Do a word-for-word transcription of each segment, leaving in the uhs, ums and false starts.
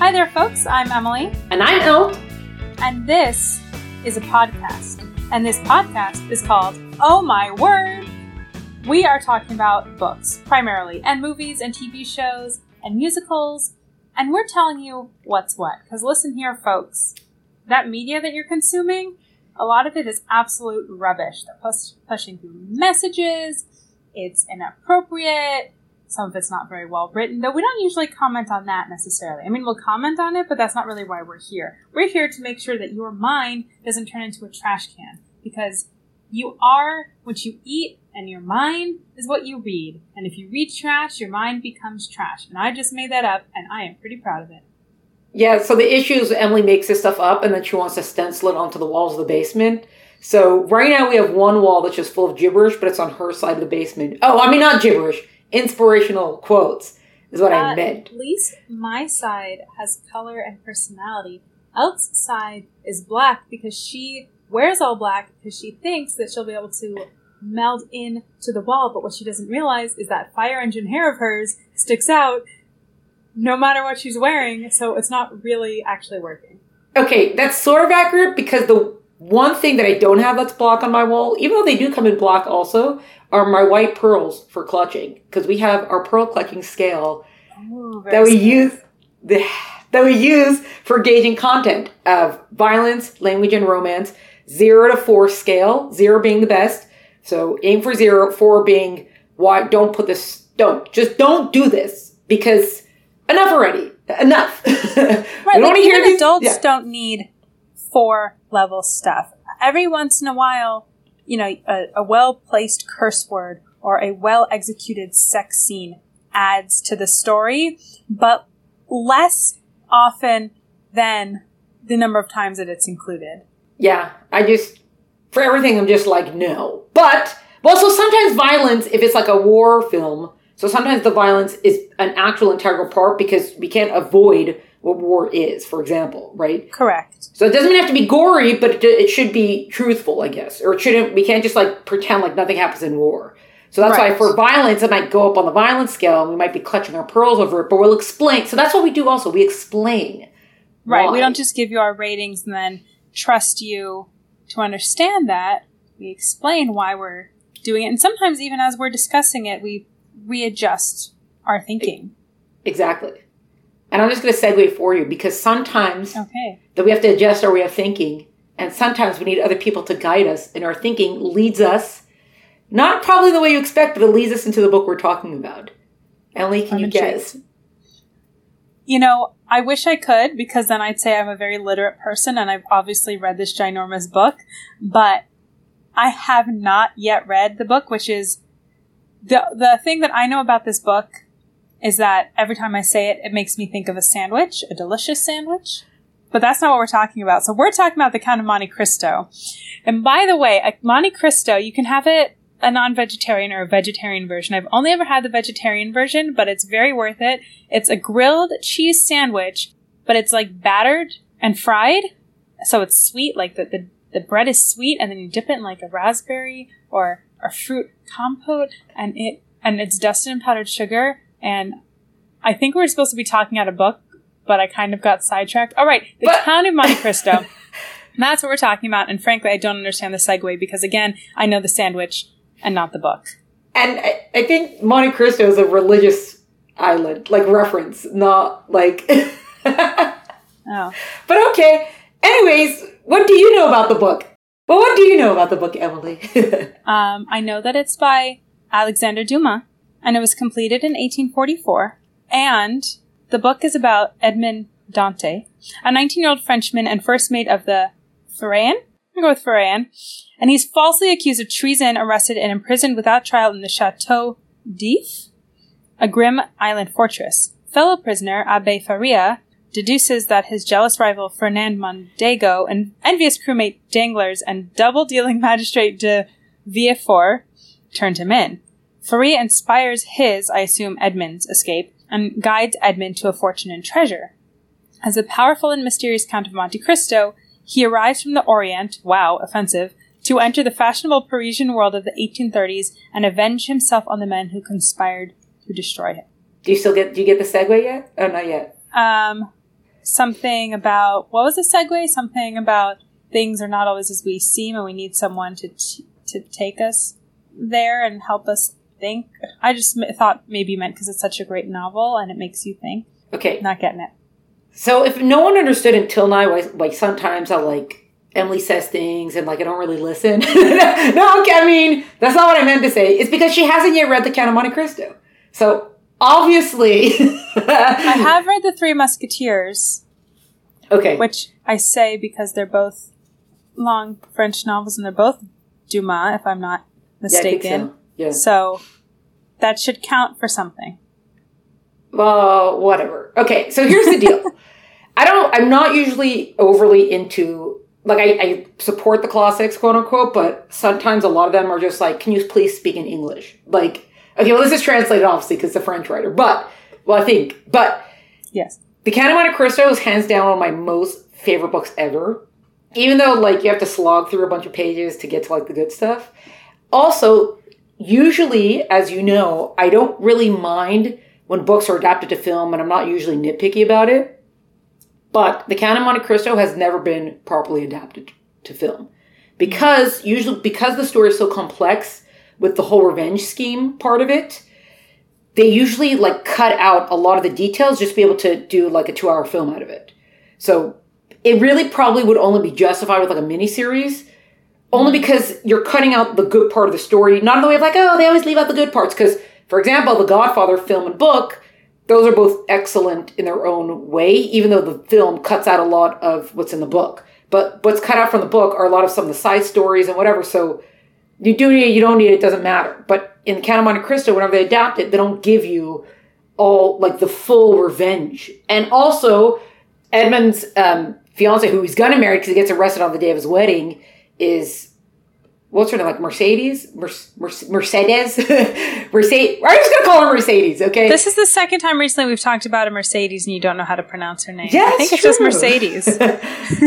Hi there, folks. I'm Emily. And I'm Elle. And this is a podcast. And this podcast is called Oh My Word. We are talking about books, primarily, and movies and T V shows and musicals. And we're telling you what's what. Because listen here, folks. That media that you're consuming, a lot of it is absolute rubbish. They're push- pushing through messages. It's inappropriate. Some of it's not very well written, though we don't usually comment on that necessarily. I mean, we'll comment on it, but that's not really why we're here. We're here to make sure that your mind doesn't turn into a trash can, because you are what you eat, and your mind is what you read. And if you read trash, your mind becomes trash. And I just made that up, and I am pretty proud of it. Yeah, so the issue is Emily makes this stuff up, and then she wants to stencil it onto the walls of the basement. So right now we have one wall that's just full of gibberish, but it's on her side of the basement. Oh, I mean, not gibberish. Inspirational quotes is what uh, I meant. At least my side has color and personality. Elle's side is black because she wears all black because she thinks that she'll be able to meld in to the wall. But what she doesn't realize is that fire engine hair of hers sticks out no matter what she's wearing. So it's not really actually working. Okay, that's sort of accurate because the one thing that I don't have that's black on my wall, even though they do come in black also, are my white pearls for clutching. Because we have our pearl clutching scale Ooh, that we smart. use the, that we use for gauging content of violence, language, and romance. Zero to four scale, zero being the best. So aim for zero, four being why don't put this, don't, just don't do this because enough already, enough. Right, we like hear even these, adults yeah. don't need four level stuff. Every once in a while, you know, a, a well-placed curse word or a well-executed sex scene adds to the story, but less often than the number of times that it's included. Yeah, I just, for everything, I'm just like, no. But, well, so sometimes violence, if it's like a war film, so sometimes the violence is an actual integral part because we can't avoid what war is, for example, right? Correct. So it doesn't have to be gory, but it, it should be truthful, I guess. Or it shouldn't, we can't just like pretend like nothing happens in war. So that's right. why for violence, it might go up on the violence scale and we might be clutching our pearls over it, but we'll explain. So that's what we do also. We explain. Right. Why. We don't just give you our ratings and then trust you to understand that. We explain why we're doing it. And sometimes even as we're discussing it, we readjust our thinking. Exactly. And I'm just going to segue for you because sometimes okay. that we have to adjust our way of thinking. And sometimes we need other people to guide us. And our thinking leads us, not probably the way you expect, but it leads us into the book we're talking about. Emily, can I'm you guess? You know, I wish I could because then I'd say I'm a very literate person and I've obviously read this ginormous book. But I have not yet read the book, which is the the thing that I know about this book is that every time I say it, it makes me think of a sandwich, a delicious sandwich. But that's not what we're talking about. So we're talking about The Count of Monte Cristo. And by the way, a Monte Cristo, you can have it a non-vegetarian or a vegetarian version. I've only ever had the vegetarian version, but it's very worth it. It's a grilled cheese sandwich, but it's like battered and fried. So it's sweet, like the, the, the bread is sweet, and then you dip it in like a raspberry or a fruit compote, and it and it's dusted in powdered sugar. And I think we were supposed to be talking out a book, but I kind of got sidetracked. All right, The but- Count of Monte Cristo. That's what we're talking about. And frankly, I don't understand the segue because, again, I know the sandwich and not the book. And I, I think Monte Cristo is a religious island, like reference, not like... oh. But okay. Anyways, what do you know about the book? Well, what do you know about the book, Emily? um, I know that it's by Alexandre Dumas. And it was completed in eighteen forty-four. And the book is about Edmond Dantès, a nineteen-year-old Frenchman and first mate of the Pharaon. I'm going to go with Pharaon. And he's falsely accused of treason, arrested, and imprisoned without trial in the Chateau d'If, a grim island fortress. Fellow prisoner Abbé Faria deduces that his jealous rival Fernand Mondego and envious crewmate Danglars and double-dealing magistrate de Villefort turned him in. Faria inspires his, I assume Edmond's, escape and guides Edmond to a fortune and treasure. As the powerful and mysterious Count of Monte Cristo, he arrives from the Orient, wow, offensive, to enter the fashionable Parisian world of the eighteen thirties and avenge himself on the men who conspired to destroy him. Do you still get, do you get the segue yet? Oh, not yet. Um, something about, what was the segue? Something about things are not always as we seem, and we need someone to t- to take us there and help us think. I just m- thought maybe you meant because it's such a great novel and it makes you think. Okay. Not getting it. So if no one understood until now, like, like sometimes I'll like, Emily says things and like I don't really listen. No, okay, I mean, that's not what I meant to say. It's because she hasn't yet read The Count of Monte Cristo. So obviously... I have read The Three Musketeers. Okay. Which I say because they're both long French novels and they're both Dumas, if I'm not mistaken. Yeah, I think so. Yeah. So that should count for something. Well, whatever. Okay, so here's the deal. I don't, I'm not usually overly into, like, I, I support the classics, quote unquote, but sometimes a lot of them are just like, can you please speak in English? Like, okay, well, this is translated obviously because it's a French writer, but, well, I think, but. Yes. The Count of Monte Cristo is hands down one of my most favorite books ever. Even though, like, you have to slog through a bunch of pages to get to, like, the good stuff. Also, usually, as you know, I don't really mind when books are adapted to film, and I'm not usually nitpicky about it. But The Count of Monte Cristo has never been properly adapted to film. Because, usually, because the story is so complex with the whole revenge scheme part of it, they usually, like, cut out a lot of the details just to be able to do, like, a two-hour film out of it. So it really probably would only be justified with, like, a miniseries. Only because you're cutting out the good part of the story. Not in the way of, like, oh, they always leave out the good parts. Because, for example, The Godfather film and book, those are both excellent in their own way, even though the film cuts out a lot of what's in the book. But what's cut out from the book are a lot of some of the side stories and whatever. So you do need it, you don't need it, it doesn't matter. But in Count of Monte Cristo, whenever they adapt it, they don't give you all, like, the full revenge. And also, Edmund's um, fiance, who he's going to marry because he gets arrested on the day of his wedding, is, what's her name, like Mercedes? Mer- Mer- Mercedes? Mercedes? I'm just going to call her Mercedes, okay? This is the second time recently we've talked about a Mercedes and you don't know how to pronounce her name. Yeah, I think it's true. just Mercedes. Well, because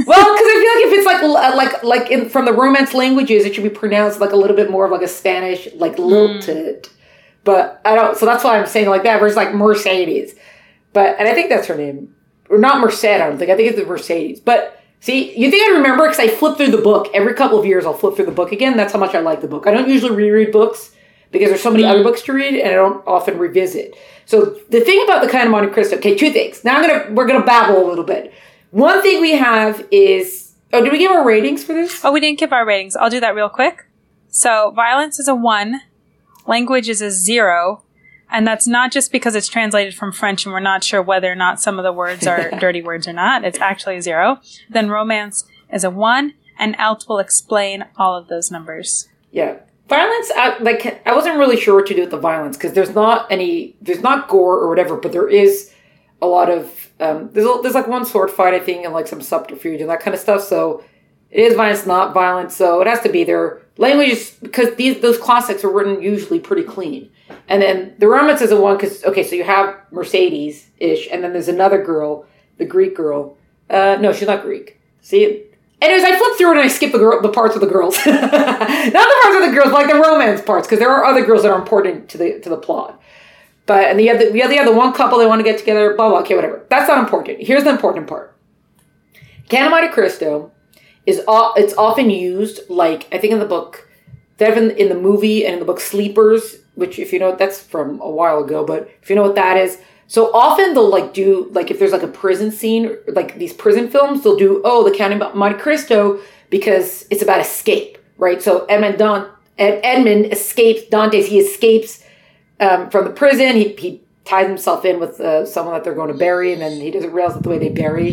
I feel like if it's like like like in, from the Romance languages, it should be pronounced like a little bit more of like a Spanish, like lilt to it. But I don't, so that's why I'm saying like that versus like Mercedes. But, and I think that's her name. Or not Merced, I don't think. I think it's the Mercedes. But see, you think I remember because I flip through the book. Every couple of years I'll flip through the book again. That's how much I like the book. I don't usually reread books because there's so many other books to read and I don't often revisit. So the thing about The Count of Monte Cristo, okay, two things. Now I'm gonna we're gonna babble a little bit. One thing we have is, oh, did we give our ratings for this? Oh, we didn't give our ratings. I'll do that real quick. So violence is a one, language is a zero, and that's not just because it's translated from French and we're not sure whether or not some of the words are dirty words or not. It's actually a zero. Then romance is a one, and Elt will explain all of those numbers. Yeah. Violence, I, like, I wasn't really sure what to do with the violence because there's not any, there's not gore or whatever, but there is a lot of, um, there's, a, there's like one sword fight, I think, and like some subterfuge and that kind of stuff. So it is violence, not violence. So it has to be there. Language is, because these, those classics are written usually pretty clean. And then the romance is a one because, okay, so you have Mercedes-ish, and then there's another girl, the Greek girl. Uh, no, she's not Greek. See? Anyways, I flipped through it and I skipped the girl, the parts of the girls. Not the parts of the girls, but like the romance parts, because there are other girls that are important to the to the plot. But, and the other, the other, the other one couple, they want to get together, blah, blah, okay, whatever. That's not important. Here's the important part. Count of Monte Cristo is, it's often used, like, I think in the book, in, in the movie and in the book Sleepers, which if you know, that's from a while ago, but if you know what that is, so often they'll like do, like if there's like a prison scene, like these prison films, they'll do, oh, The Count of Monte Cristo, because it's about escape, right? So Edmund, Don, Ed, Edmund escapes, Dante's, he escapes um, from the prison, he, he ties himself in with uh, someone that they're going to bury, and then he doesn't realize that the way they bury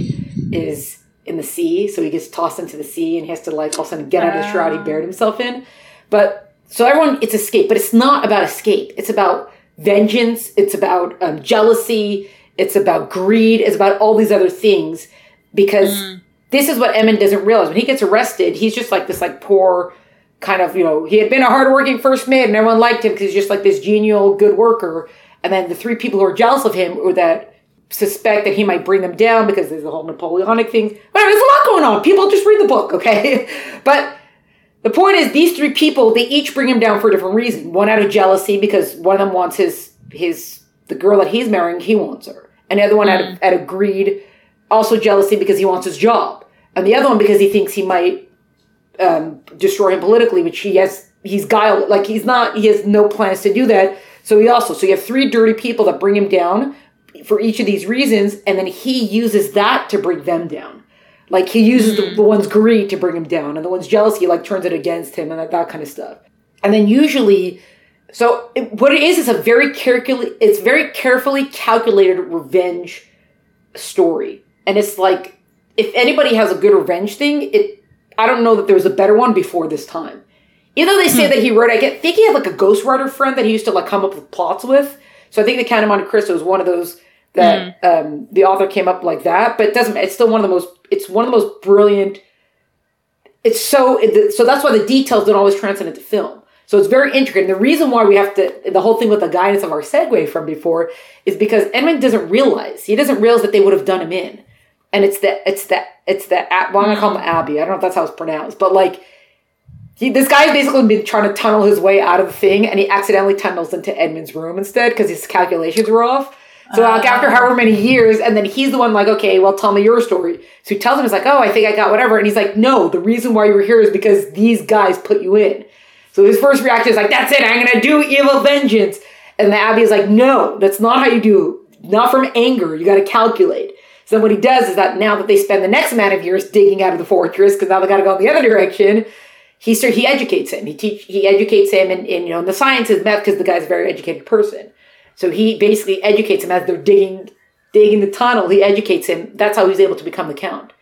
is in the sea, so he gets tossed into the sea, and he has to like all of a sudden get out of the shroud he buried himself in. But, so everyone, it's escape, but it's not about escape, it's about vengeance, it's about um, jealousy, it's about greed, it's about all these other things, because mm. this is what Edmund doesn't realize. When he gets arrested, he's just like this like poor kind of, you know, he had been a hardworking first mate and everyone liked him because he's just like this genial, good worker. And then the three people who are jealous of him or that suspect that he might bring them down because there's the whole Napoleonic thing. Whatever, there's a lot going on. People just read the book, okay? But the point is, these three people, they each bring him down for a different reason. One out of jealousy, because one of them wants his, his the girl that he's marrying, he wants her. And the other one mm. out, of, out of greed, also jealousy because he wants his job. And the other one because he thinks he might um, destroy him politically, which he has, he's guile, like he's not, he has no plans to do that. So he also, so you have three dirty people that bring him down for each of these reasons, and then he uses that to bring them down. Like he uses mm-hmm. the, the one's greed to bring him down, and the one's jealousy like turns it against him, and that, that kind of stuff. And then usually, so it, what it is is a very carefully, it's very carefully calculated revenge story, and it's like if anybody has a good revenge thing, it I don't know that there was a better one before this time. Even though they say hmm. that he wrote, I get, think he had like a ghostwriter friend that he used to like come up with plots with. So I think The Count of Monte Cristo is one of those that mm. um, the author came up like that. But it doesn't. It's still one of the most. It's one of the most brilliant. It's so. It, so that's why the details don't always translate into film. So it's very intricate. And the reason why we have to, the whole thing with the guidance of our segue from before, is because Edmund doesn't realize. He doesn't realize that they would have done him in. And it's the. It's the. It's the. Well, I'm gonna call him Abbey. I don't know if that's how it's pronounced, but like. He, this guy's basically been trying to tunnel his way out of the thing, and he accidentally tunnels into Edmund's room instead because his calculations were off. So uh, like after however many years, and then he's the one like, okay, well, tell me your story. So he tells him, he's like, oh, I think I got whatever. And he's like, no, the reason why you were here is because these guys put you in. So his first reaction is like, that's it, I'm going to do evil vengeance. And the Abbey is like, no, that's not how you do it. Not from anger. You got to calculate. So then what he does is that now that they spend the next amount of years digging out of the fortress, because now they got to go in the other direction, He start, he educates him. He teach he educates him in, in you know in the sciences, math, because the guy's a very educated person. So he basically educates him as they're digging digging the tunnel. He educates him. That's how he's able to become the Count,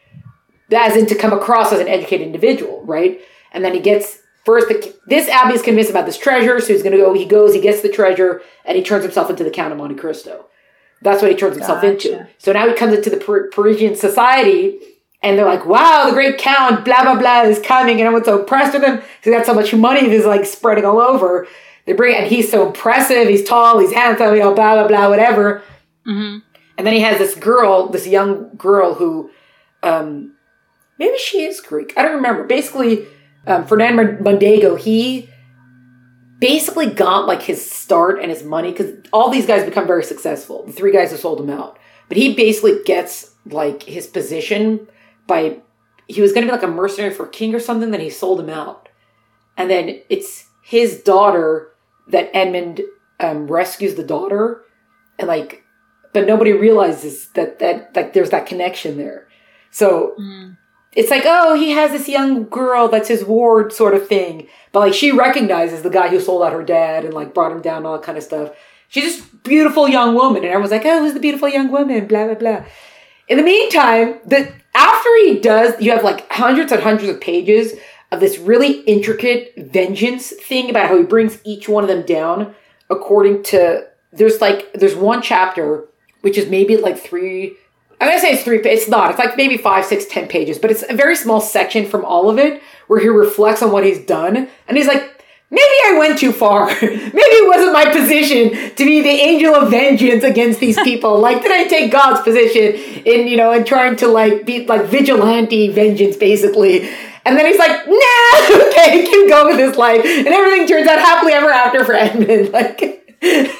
as in to come across as an educated individual, right? And then he gets first the, this Abbey is convinced about this treasure, so he's going to go. He goes, he gets the treasure, and he turns himself into the Count of Monte Cristo. That's what he turns himself gotcha. into. So now he comes into the Par- Parisian society. And they're like, wow, the great Count, blah, blah, blah, is coming. And everyone's so impressed with him because he got so much money. He's like spreading all over. They bring and he's so impressive. He's tall, he's handsome, you know, blah, blah, blah, whatever. Mm-hmm. And then he has this girl, this young girl who, um, maybe she is Greek. I don't remember. Basically, um, Ferdinand Mondego, he basically got like his start and his money because all these guys become very successful. The three guys who sold him out. But he basically gets like his position by, he was going to be like a mercenary for a king or something, then he sold him out. And then it's his daughter that Edmund um, rescues the daughter. And like, but nobody realizes that, that like there's that connection there. So mm. it's like, oh, he has this young girl that's his ward sort of thing. But like she recognizes the guy who sold out her dad and like brought him down and all that kind of stuff. She's this beautiful young woman. And everyone's like, oh, who's the beautiful young woman? Blah, blah, blah. In the meantime, the after he does, you have like hundreds and hundreds of pages of this really intricate vengeance thing about how he brings each one of them down according to, there's like, there's one chapter, which is maybe like three, I'm going to say it's three, it's not, it's like maybe five, six, ten pages, but it's a very small section from all of it where he reflects on what he's done. And he's like, maybe I went too far. Maybe it wasn't my position to be the angel of vengeance against these people. Like, did I take God's position in, you know, in trying to like be like vigilante vengeance, basically? And then he's like, nah, okay, keep going with this life. And everything turns out happily ever after for Edmund. Like, which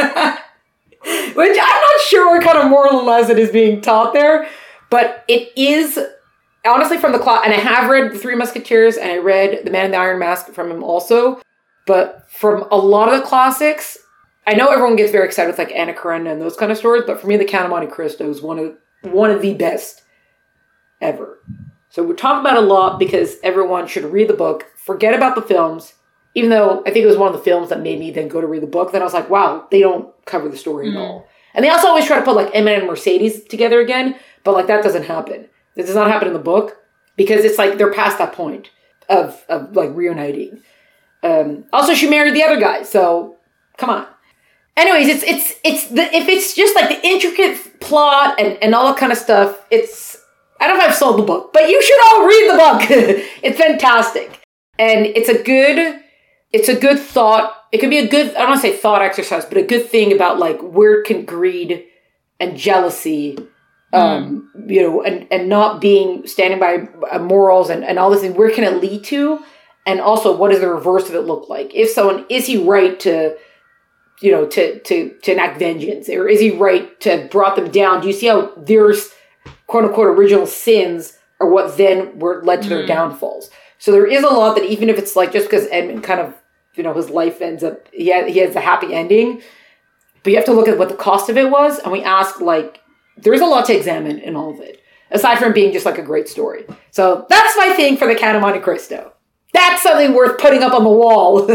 I'm not sure what kind of moral lesson is being taught there, but it is honestly from the clock. And I have read The Three Musketeers and I read The Man in the Iron Mask from him also. But from a lot of the classics, I know everyone gets very excited with like Anna Karenina and those kind of stories, but for me, The Count of Monte Cristo is one of one of the best ever. So we're talking about it a lot because everyone should read the book, forget about the films, even though I think it was one of the films that made me then go to read the book. Then I was like, wow, they don't cover the story mm-hmm. at all. And they also always try to put like Emmett and Mercedes together again, but like that doesn't happen. It does not happen in the book because it's like they're past that point of, of like reuniting. Um, also, she married the other guy, so come on. Anyways, it's it's it's the if it's just like the intricate plot and, and all that kind of stuff. It's I don't know if I've sold the book, but you should all read the book. It's fantastic, and it's a good it's a good thought. It could be a good I don't want to say thought exercise, but a good thing about like where can greed and jealousy, um, mm. you know, and and not being standing by morals and and all this thing. Where can it lead to? And also, what does the reverse of it look like? If someone, is he right to, you know, to, to, to enact vengeance? Or is he right to have brought them down? Do you see how there's quote unquote original sins are what then were led to mm. their downfalls. So there is a lot that even if it's like just because Edmund kind of, you know, his life ends up, he has, he has a happy ending, but you have to look at what the cost of it was. And we ask, like, there's a lot to examine in all of it, aside from being just like a great story. So that's my thing for the Count of Monte Cristo. That's something worth putting up on the wall.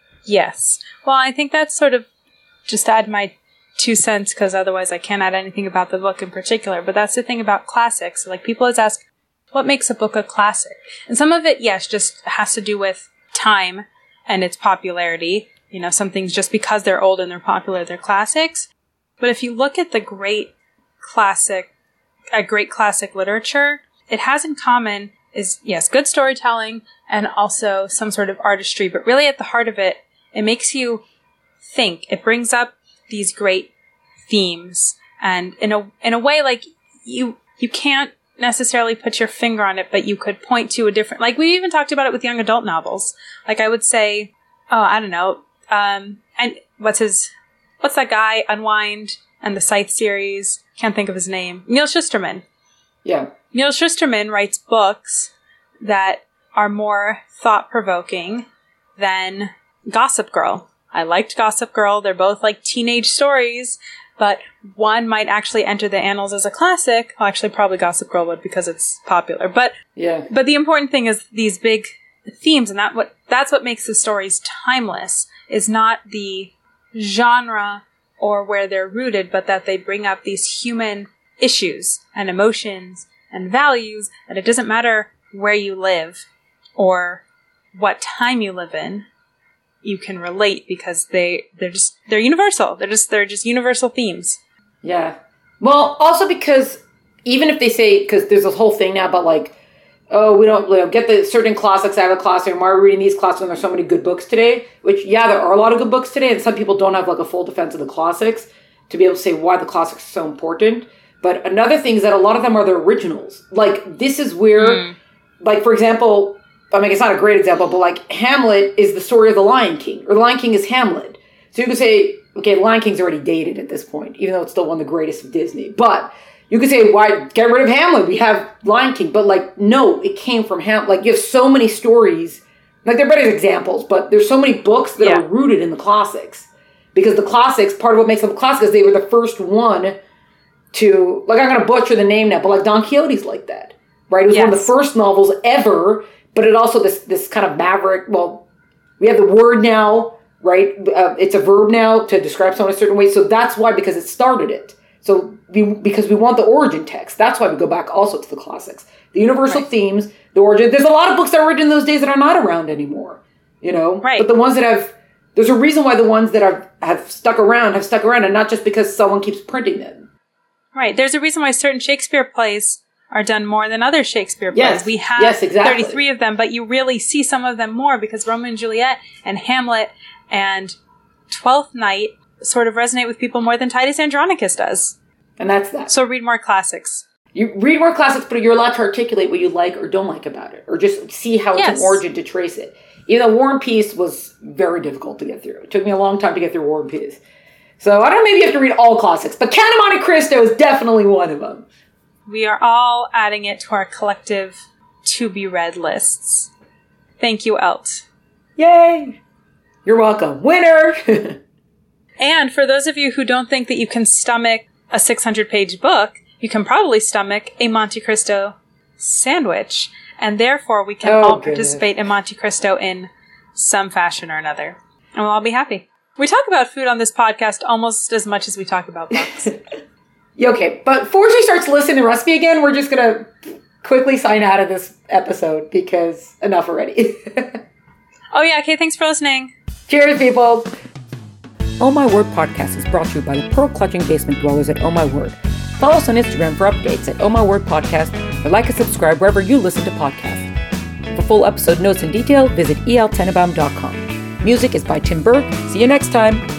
Yes. Well, I think that's sort of just to add my two cents, because otherwise I can't add anything about the book in particular. But that's the thing about classics. Like, people always ask, what makes a book a classic? And some of it, yes, just has to do with time and its popularity. You know, some things just because they're old and they're popular, they're classics. But if you look at the great classic, a great classic literature, it has in common is, yes, good storytelling and also some sort of artistry. But really at the heart of it, it makes you think. It brings up these great themes. And in a in a way, like, you you can't necessarily put your finger on it, but you could point to a different, like, we even talked about it with young adult novels. Like, I would say, oh, I don't know, um, and what's his, what's that guy, Unwind and the Scythe series? Can't think of his name. Neil Shusterman. Yeah. Neil Shusterman writes books that are more thought-provoking than Gossip Girl. I liked Gossip Girl. They're both like teenage stories, but one might actually enter the annals as a classic. Well, actually, probably Gossip Girl would because it's popular. But yeah. But the important thing is these big themes, and that what that's what makes the stories timeless. Is not the genre or where they're rooted, but that they bring up these human issues and emotions and values, and it doesn't matter where you live or what time you live in. You can relate because they they're just they're universal. They're just they're just universal themes. Yeah. Well, also because even if they say, because there's this whole thing now about like, oh, we don't, you know, get the certain classics out of the classroom. Why are we reading these classics when there's so many good books today? Which, yeah, there are a lot of good books today, and some people don't have like a full defense of the classics to be able to say why the classics are so important. But another thing is that a lot of them are the originals. Like, this is where, mm. like, for example, I mean, it's not a great example, but like Hamlet is the story of the Lion King, or the Lion King is Hamlet. So you could say, okay, Lion King's already dated at this point, even though it's still one of the greatest of Disney. But you could say, why get rid of Hamlet? We have Lion King. But like, no, it came from Hamlet. Like, you have so many stories. Like, they're better examples, but there's so many books that yeah. are rooted in the classics. Because the classics, part of what makes them classic is they were the first one to, like, I'm going to butcher the name now, but like Don Quixote's like that, right? It was yes. one of the first novels ever. But it also, this this kind of maverick, well, we have the word now, right? Uh, it's a verb now to describe someone a certain way. So that's why, because it started it. So we, because we want the origin text. That's why we go back also to the classics. The universal right. themes, the origin. There's a lot of books that were written in those days that are not around anymore, you know? Right. But the ones that have, there's a reason why the ones that have, have stuck around have stuck around, and not just because someone keeps printing them. Right. There's a reason why certain Shakespeare plays are done more than other Shakespeare plays. Yes, we have yes, exactly. thirty-three of them, but you really see some of them more because Romeo and Juliet and Hamlet and Twelfth Night sort of resonate with people more than Titus Andronicus does. And that's that. So read more classics. You read more classics, but you're allowed to articulate what you like or don't like about it, or just see how it's yes. an origin to trace it. Even though War and Peace was very difficult to get through. It took me a long time to get through War and Peace. So I don't know, maybe you have to read all classics, but Count of Monte Cristo is definitely one of them. We are all adding it to our collective to-be-read lists. Thank you, Elt. Yay! You're welcome. Winner! And for those of you who don't think that you can stomach a six hundred page book, you can probably stomach a Monte Cristo sandwich. And therefore, we can oh, all goodness. participate in Monte Cristo in some fashion or another. And we'll all be happy. We talk about food on this podcast almost as much as we talk about books. Okay, but before she starts listing the recipe again, we're just going to quickly sign out of this episode because enough already. Oh yeah, okay, thanks for listening. Cheers, people. Oh My Word podcast is brought to you by the pearl-clutching basement dwellers at Oh My Word. Follow us on Instagram for updates at Oh My Word Podcast, or like and subscribe wherever you listen to podcasts. For full episode notes and detail, visit e l tenenbaum dot com. Music is by Tim Berg. See you next time.